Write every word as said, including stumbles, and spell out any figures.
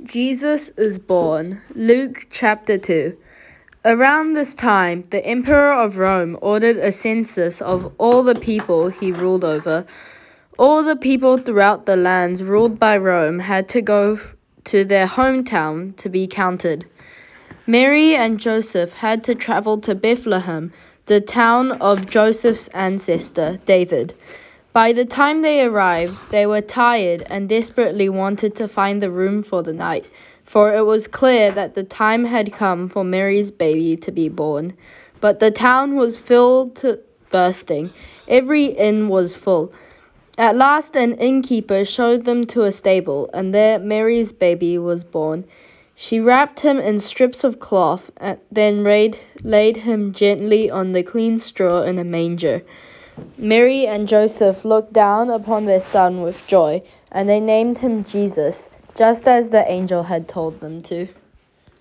Jesus is born. Luke chapter two. Around this time, the emperor of Rome ordered a census of all the people he ruled over. All the people throughout the lands ruled by Rome had to go to their hometown to be counted. Mary and Joseph had to travel to Bethlehem, the town of Joseph's ancestor, David. By the time they arrived, they were tired and desperately wanted to find the room for the night, for it was clear that the time had come for Mary's baby to be born. But the town was filled to bursting. Every inn was full. At last an innkeeper showed them to a stable, and there Mary's baby was born. She wrapped him in strips of cloth, and then laid, laid him gently on the clean straw in a manger. Mary and Joseph looked down upon their son with joy, and they named him Jesus, just as the angel had told them to.